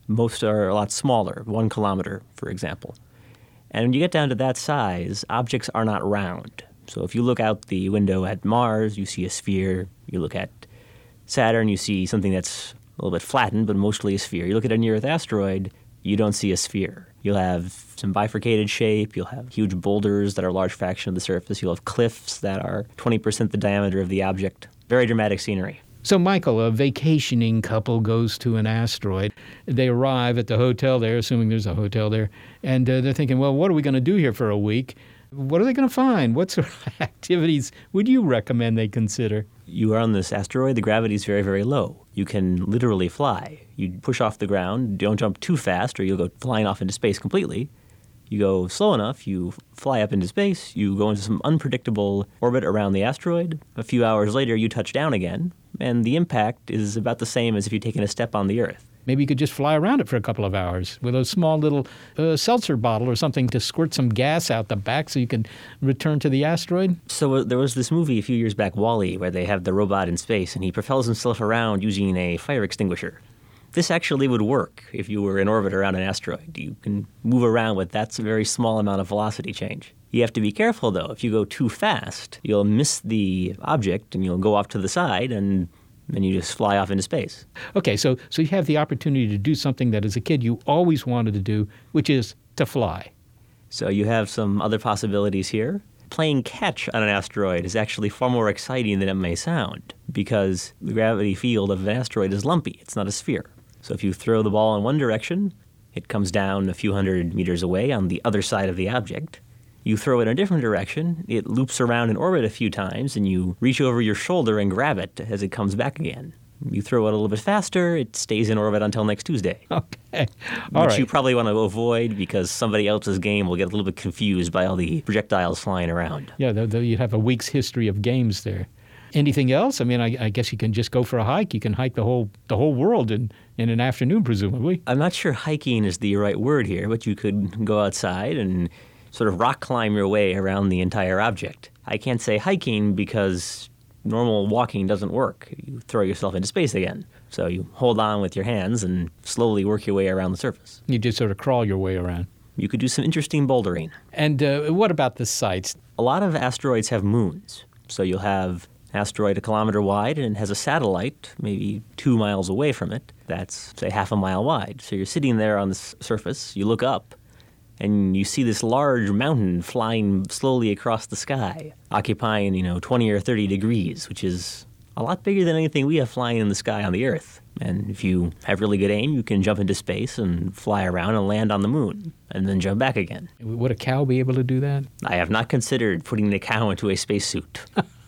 [SPEAKER 11] Most are a lot smaller, 1 kilometer, for example. And when you get down to that size, objects are not round. So if you look out the window at Mars, you see a sphere. You look at Saturn, you see something that's a little bit flattened, but mostly a sphere. You look at a near-Earth asteroid, you don't see a sphere. You'll have some bifurcated shape. You'll have huge boulders that are a large fraction of the surface. You'll have cliffs that are 20% the diameter of the object. Very dramatic scenery.
[SPEAKER 3] So, Michael, a vacationing couple goes to an asteroid. They arrive at the hotel there, assuming there's a hotel there, and they're thinking, well, what are we going to do here for a week? What are they going to find? What sort of activities would you recommend they consider?
[SPEAKER 11] You are on this asteroid. The gravity is very, very low. You can literally fly. You push off the ground. Don't jump too fast or you'll go flying off into space completely. You go slow enough, you fly up into space, you go into some unpredictable orbit around the asteroid. A few hours later, you touch down again, and the impact is about the same as if you'd taken a step on the Earth.
[SPEAKER 3] Maybe you could just fly around it for a couple of hours with a small little seltzer bottle or something to squirt some gas out the back so you can return to the asteroid.
[SPEAKER 11] So there was this movie a few years back, WALL-E, where they have the robot in space, and he propels himself around using a fire extinguisher. This actually would work if you were in orbit around an asteroid. You can move around with that very small amount of velocity change. You have to be careful, though. If you go too fast, you'll miss the object, and you'll go off to the side, and then you just fly off into space.
[SPEAKER 3] Okay, so you have the opportunity to do something that as a kid you always wanted to do, which is to fly.
[SPEAKER 11] So you have some other possibilities here. Playing catch on an asteroid is actually far more exciting than it may sound because the gravity field of an asteroid is lumpy. It's not a sphere. So if you throw the ball in one direction, it comes down a few hundred meters away on the other side of the object. You throw it in a different direction, it loops around in orbit a few times, and you reach over your shoulder and grab it as it comes back again. You throw it a little bit faster, it stays in orbit until next Tuesday.
[SPEAKER 3] Okay. All
[SPEAKER 11] Which
[SPEAKER 3] right.
[SPEAKER 11] you probably want to avoid because somebody else's game will get a little bit confused by all the projectiles flying around.
[SPEAKER 3] Yeah, you'd have a week's history of games there. Anything else? I mean, I guess you can just go for a hike. You can hike the whole world in an afternoon, presumably.
[SPEAKER 11] I'm not sure hiking is the right word here, but you could go outside and sort of rock climb your way around the entire object. I can't say hiking because normal walking doesn't work. You throw yourself into space again. So you hold on with your hands and slowly work your way around the surface.
[SPEAKER 3] You just sort of crawl your way around.
[SPEAKER 11] You could do some interesting bouldering.
[SPEAKER 3] And what about the sites?
[SPEAKER 11] A lot of asteroids have moons. So you'll have an asteroid a kilometer wide and it has a satellite maybe 2 miles away from it. That's, say, half a mile wide. So you're sitting there on the surface, you look up, and you see this large mountain flying slowly across the sky, occupying, 20 or 30 degrees, which is a lot bigger than anything we have flying in the sky on the Earth. And if you have really good aim, you can jump into space and fly around and land on the moon, and then jump back again.
[SPEAKER 3] Would a cow be able to do that?
[SPEAKER 11] I have not considered putting the cow into a spacesuit.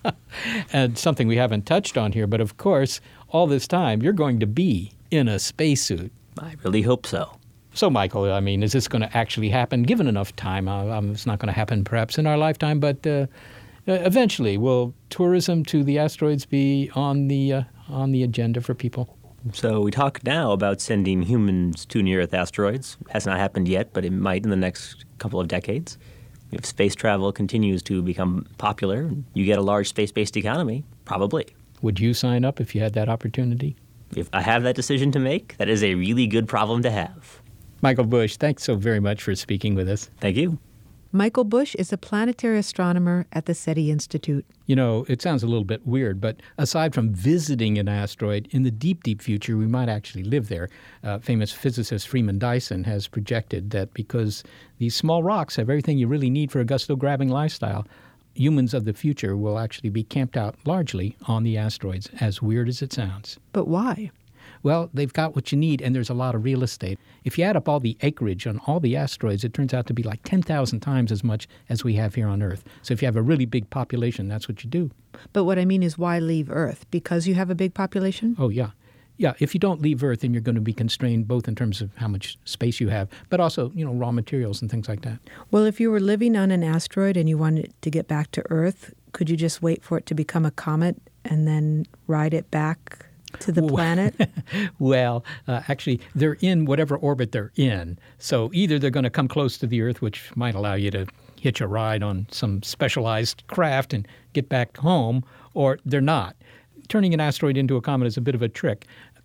[SPEAKER 3] And something we haven't touched on here, but of course, all this time, you're going to be in a spacesuit.
[SPEAKER 11] I really hope so.
[SPEAKER 3] So, Michael, I mean, is this going to actually happen? Given enough time, it's not going to happen perhaps in our lifetime, but eventually, will tourism to the asteroids be on the agenda for people?
[SPEAKER 11] So we talk now about sending humans to near-Earth asteroids. It has not happened yet, but it might in the next couple of decades. If space travel continues to become popular, you get a large space-based economy, probably.
[SPEAKER 3] Would you sign up if you had that opportunity?
[SPEAKER 11] If I have that decision to make, that is a really good problem to have.
[SPEAKER 3] Michael Bush, thanks so very much for speaking with us.
[SPEAKER 11] Thank you.
[SPEAKER 5] Michael Bush is a planetary astronomer at the SETI Institute.
[SPEAKER 3] You know, it sounds a little bit weird, but aside from visiting an asteroid, in the deep, deep future, we might actually live there. Famous physicist Freeman Dyson has projected that because these small rocks have everything you really need for a gusto-grabbing lifestyle, humans of the future will actually be camped out largely on the asteroids, as weird as it sounds.
[SPEAKER 5] But why?
[SPEAKER 3] Well, they've got what you need, and there's a lot of real estate. If you add up all the acreage on all the asteroids, it turns out to be like 10,000 times as much as we have here on Earth. So if you have a really big population, that's what you do.
[SPEAKER 5] But what I mean is, why leave Earth? Because you have a big population?
[SPEAKER 3] Oh, yeah. Yeah, if you don't leave Earth, then you're going to be constrained both in terms of how much space you have, but also, raw materials and things like that.
[SPEAKER 5] Well, if you were living on an asteroid and you wanted to get back to Earth, could you just wait for it to become a comet and then ride it back to the planet?
[SPEAKER 3] Well, actually, they're in whatever orbit they're in. So either they're going to come close to the Earth, which might allow you to hitch a ride on some specialized craft and get back home, or they're not. Turning an asteroid into a comet is a bit of a trick.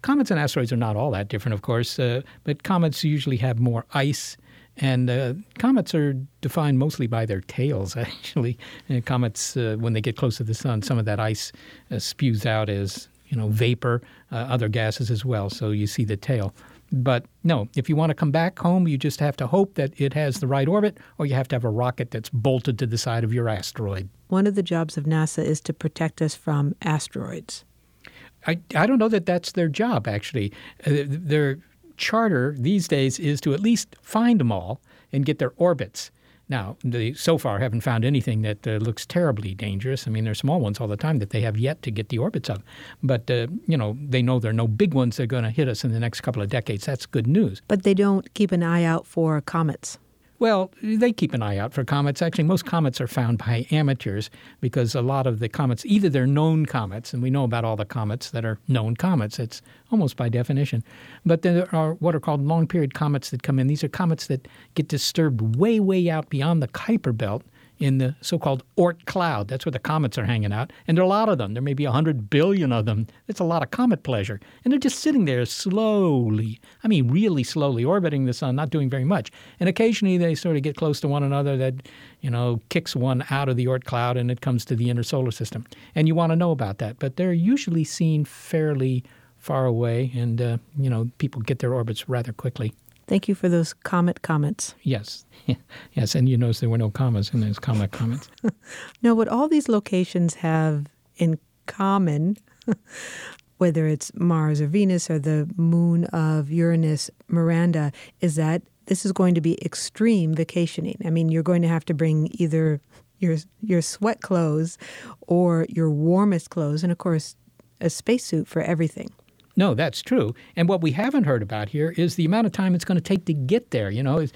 [SPEAKER 3] comets and asteroids are not all that different, of course, but comets usually have more ice. And comets are defined mostly by their tails, actually. And comets, when they get close to the sun, some of that ice spews out as, vapor, other gases as well. So you see the tail. But no, if you want to come back home, you just have to hope that it has the right orbit, or you have to have a rocket that's bolted to the side of your asteroid.
[SPEAKER 5] One of the jobs of NASA is to protect us from asteroids.
[SPEAKER 3] I don't know that that's their job, actually. Their charter these days is to at least find them all and get their orbits. Now, they so far haven't found anything that looks terribly dangerous. I mean, there's small ones all the time that they have yet to get the orbits of. But, they know there are no big ones that are going to hit us in the next couple of decades. That's good news.
[SPEAKER 5] But they don't keep an eye out for comets.
[SPEAKER 3] Well, they keep an eye out for comets. Actually, most comets are found by amateurs because a lot of the comets, either they're known comets, and we know about all the comets that are known comets. It's almost by definition. But there are what are called long-period comets that come in. These are comets that get disturbed way, way out beyond the Kuiper belt in the so-called Oort cloud. That's where the comets are hanging out. And there are a lot of them. There may be 100 billion of them. It's a lot of comet pleasure. And they're just sitting there slowly, really slowly, orbiting the sun, not doing very much. And occasionally they sort of get close to one another that, kicks one out of the Oort cloud and it comes to the inner solar system. And you want to know about that. But they're usually seen fairly far away and, people get their orbits rather quickly.
[SPEAKER 5] Thank you for those comet comments.
[SPEAKER 3] Yes. Yes, and you notice there were no commas in those comet comments.
[SPEAKER 5] Now, what all these locations have in common, whether it's Mars or Venus or the moon of Uranus, Miranda, is that this is going to be extreme vacationing. I mean, you're going to have to bring either your sweat clothes or your warmest clothes, and of course, a spacesuit for everything.
[SPEAKER 3] No, that's true. And what we haven't heard about here is the amount of time it's going to take to get there.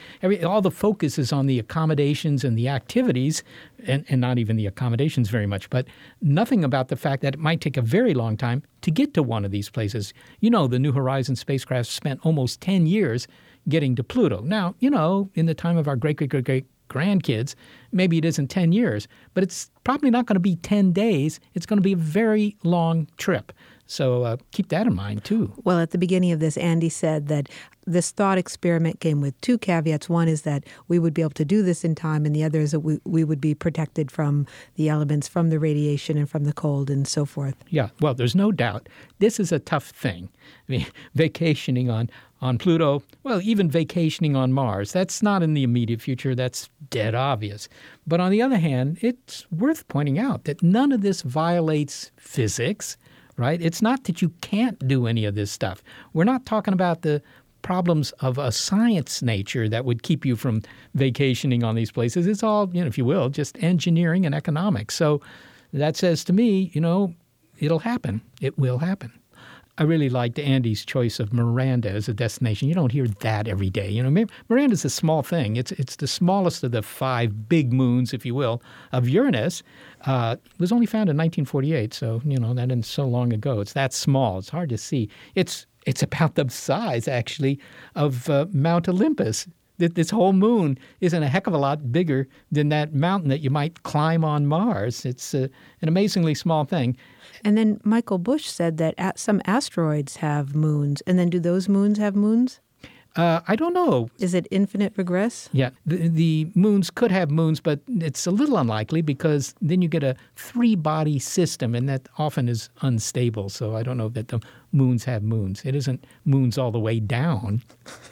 [SPEAKER 3] All the focus is on the accommodations and the activities, and not even the accommodations very much, but nothing about the fact that it might take a very long time to get to one of these places. The New Horizons spacecraft spent almost 10 years getting to Pluto. Now, in the time of our great-great-great-grandkids, maybe it isn't 10 years, but it's probably not going to be 10 days. It's going to be a very long trip. So keep that in mind, too.
[SPEAKER 5] Well, at the beginning of this, Andy said that this thought experiment came with two caveats. One is that we would be able to do this in time, and the other is that we would be protected from the elements, from the radiation and from the cold and so forth.
[SPEAKER 3] Yeah, well, there's no doubt. This is a tough thing. Vacationing on Pluto, well, even vacationing on Mars, that's not in the immediate future. That's dead obvious. But on the other hand, it's worth pointing out that none of this violates physics. Right? It's not that you can't do any of this stuff. We're not talking about the problems of a science nature that would keep you from vacationing on these places. It's all, if you will, just engineering and economics. So that says to me, it'll happen. It will happen. I really liked Andy's choice of Miranda as a destination. You don't hear that every day. Miranda's a small thing. It's the smallest of the 5 big moons, if you will, of Uranus. It was only found in 1948, so, that isn't so long ago. It's that small. It's hard to see. It's about the size, actually, of Mount Olympus. This whole moon isn't a heck of a lot bigger than that mountain that you might climb on Mars. It's an amazingly small thing.
[SPEAKER 5] And then Michael Bush said that some asteroids have moons. And then do those moons have moons?
[SPEAKER 3] I don't know.
[SPEAKER 5] Is it infinite regress?
[SPEAKER 3] Yeah, the moons could have moons, but it's a little unlikely because then you get a 3-body system, and that often is unstable. So I don't know that the moons have moons. It isn't moons all the way down.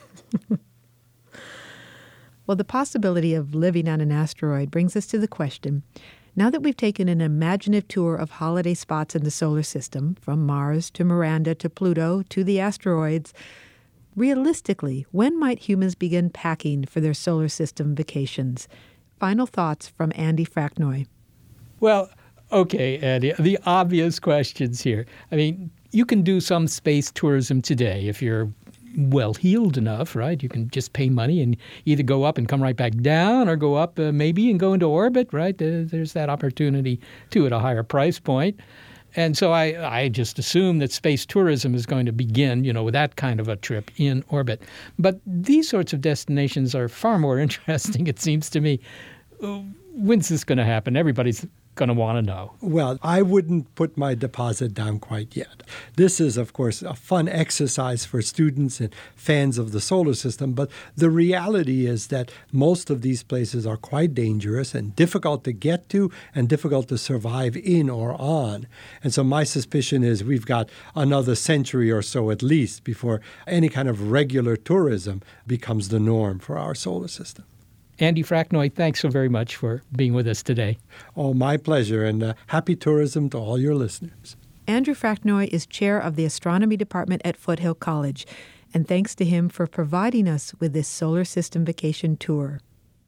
[SPEAKER 5] Well, the possibility of living on an asteroid brings us to the question, now that we've taken an imaginative tour of holiday spots in the solar system, from Mars to Miranda to Pluto to the asteroids, realistically, when might humans begin packing for their solar system vacations? Final thoughts from Andy Fracknoy.
[SPEAKER 3] Well, okay, Andy, the obvious questions here. You can do some space tourism today if you're well-heeled enough, right? You can just pay money and either go up and come right back down or go up maybe and go into orbit, right? There's that opportunity, too, at a higher price point. And so I just assume that space tourism is going to begin, with that kind of a trip in orbit. But these sorts of destinations are far more interesting, it seems to me. When's this going to happen? Everybody's going to want to know?
[SPEAKER 7] Well, I wouldn't put my deposit down quite yet. This is, of course, a fun exercise for students and fans of the solar system, but the reality is that most of these places are quite dangerous and difficult to get to and difficult to survive in or on. And so my suspicion is we've got another century or so at least before any kind of regular tourism becomes the norm for our solar system.
[SPEAKER 3] Andy Fracknoy, thanks so very much for being with us today.
[SPEAKER 7] Oh, my pleasure, and happy tourism to all your listeners.
[SPEAKER 5] Andrew Fracknoy is chair of the astronomy department at Foothill College, and thanks to him for providing us with this solar system vacation tour.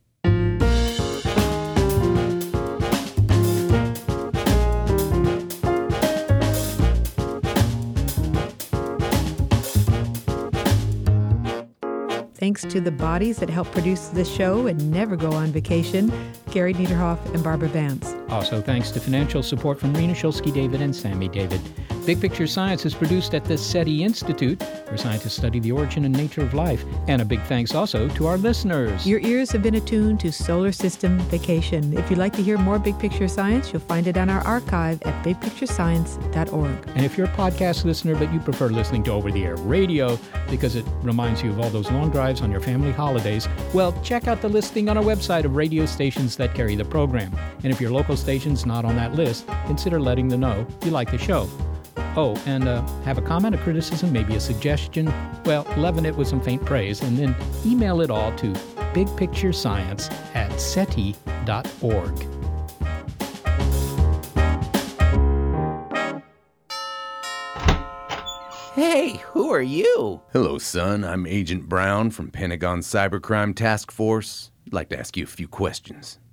[SPEAKER 5] Thanks to the bodies that help produce this show and never go on vacation, Gary Niederhoff and Barbara Vance.
[SPEAKER 3] Also, thanks to financial support from Rena Shulsky-David and Sammy David. Big Picture Science is produced at the SETI Institute, where scientists study the origin and nature of life. And a big thanks also to our listeners.
[SPEAKER 5] Your ears have been attuned to Solar System Vacation. If you'd like to hear more Big Picture Science, you'll find it on our archive at bigpicturescience.org.
[SPEAKER 3] And if you're a podcast listener but you prefer listening to over-the-air radio because it reminds you of all those long drives on your family holidays, well, check out the listing on our website of radio stations that carry the program. And if your local station's not on that list, consider letting them know you like the show. Oh, and have a comment, a criticism, maybe a suggestion? Well, leaven it with some faint praise, and then email it all to bigpicturescience@seti.org.
[SPEAKER 4] Hey, who are you? Hello, son. I'm Agent Brown from Pentagon Cybercrime Task Force. I'd like to ask you a few questions.